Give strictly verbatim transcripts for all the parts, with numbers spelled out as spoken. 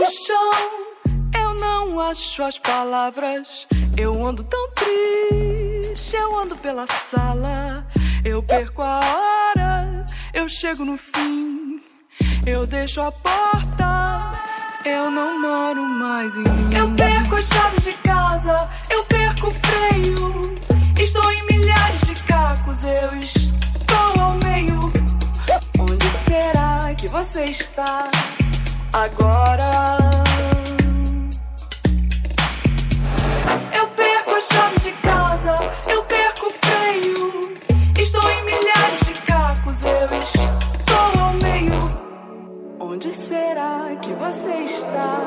chão, eu não acho as palavras. Eu ando tão triste, eu ando pela sala. Eu perco a hora, eu chego no fim. Eu deixo a porta, eu não moro mais em mim. Eu perco as chaves de casa, eu perco o freio. Estou em milhares de cacos, eu estou ao meio. Onde será que você está agora? Eu perco as chaves de casa, eu perco o freio. Estou em milhares de cacos, eu estou ao meio. Onde será que você está?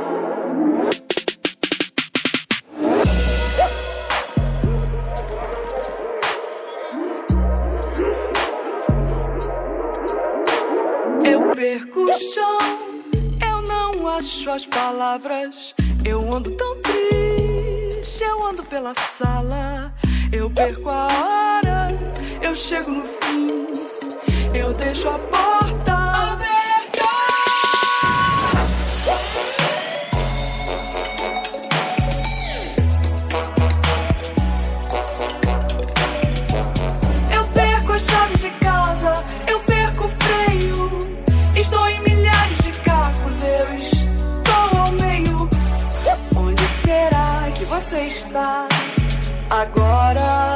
Eu perco o chão, eu não acho as palavras. Eu ando tão triste, eu ando pela sala. Eu perco a hora, eu chego no fim. Eu deixo a porta aberta. Eu perco as chaves de casa, eu perco o freio. Estou em milhares de cacos, eu estou ao meio. Onde será que você está agora?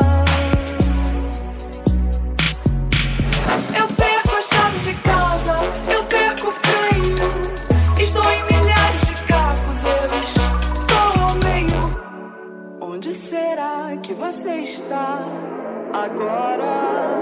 Eu perco as chaves de casa, eu perco o freio. Estou em milhares de cacos, eu estou ao meio. Onde será que você está agora?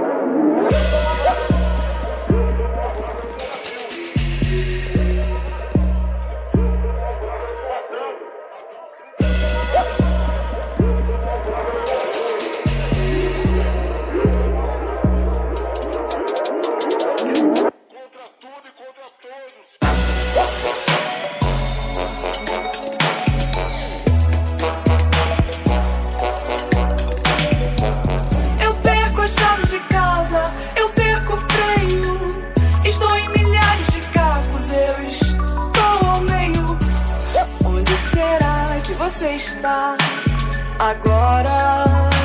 Você está agora?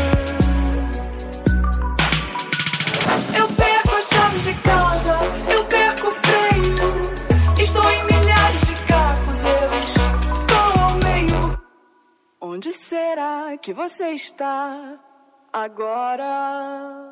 Eu perco as chaves de casa, eu perco o freio. Estou em milhares de cacos, eu estou ao meio. Onde será que você está agora?